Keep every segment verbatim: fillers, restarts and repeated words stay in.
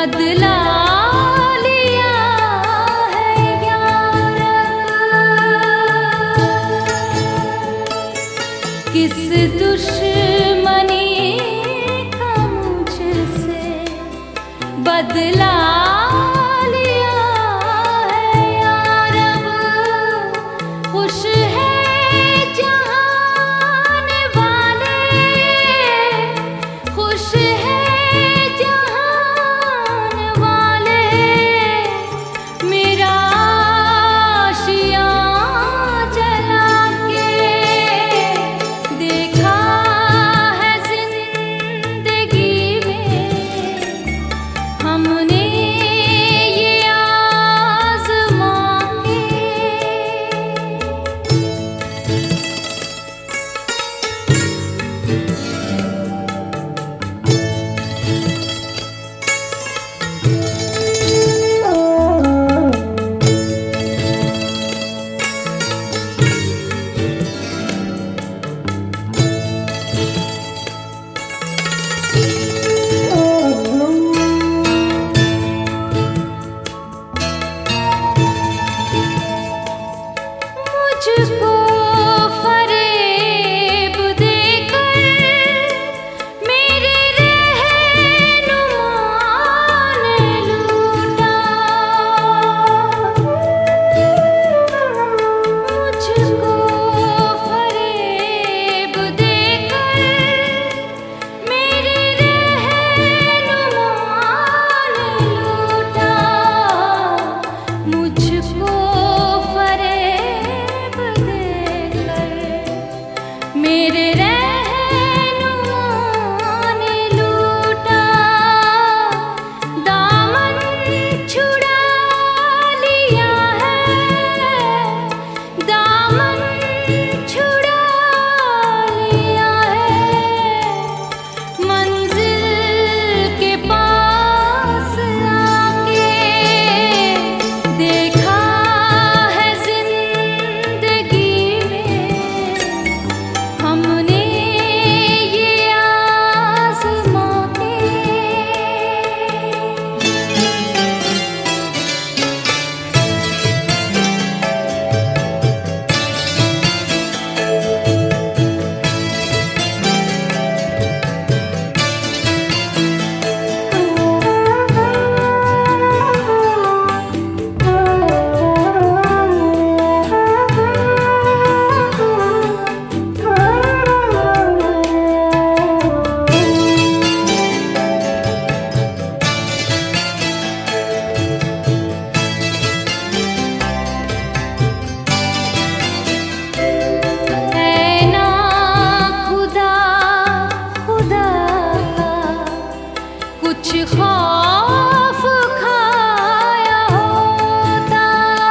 बदला लिया है यार, किस दुश्मनी का मुझसे बदला लिया है यार। अब खुश है जहान वाले, खुश है जहान वाले, मेरा आशियाँ जला के देखा है जिंदगी में हमने ये आज़मा के। मुझको फरेब देकर मेरे रहनुमा ने लूटा, मुझको फरेब देकर मेरे रहनुमा ने लूटा, मुझको फरेब मेरे रहनुमा ने लूटा। दामन छुड़ा लिया है, दामन छुड़ा लिया है, मंजिल के पास आके देखा है जिंदगी में हमने ये आज़मा के। कुछ खौफ खाया होता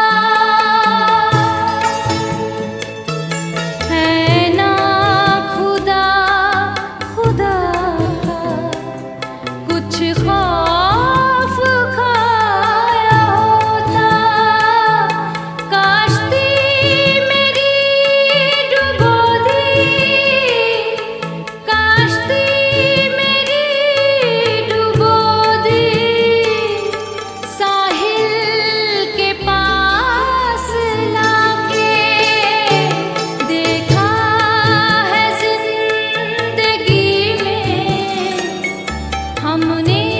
है ना खुदा, खुदा का कुछ खौफ खाया होता। काश्ती मेरी डुबो दी, काश्ती मेरी डुबो दी, साहिल के पास लाके देखा है जिंदगी में हमने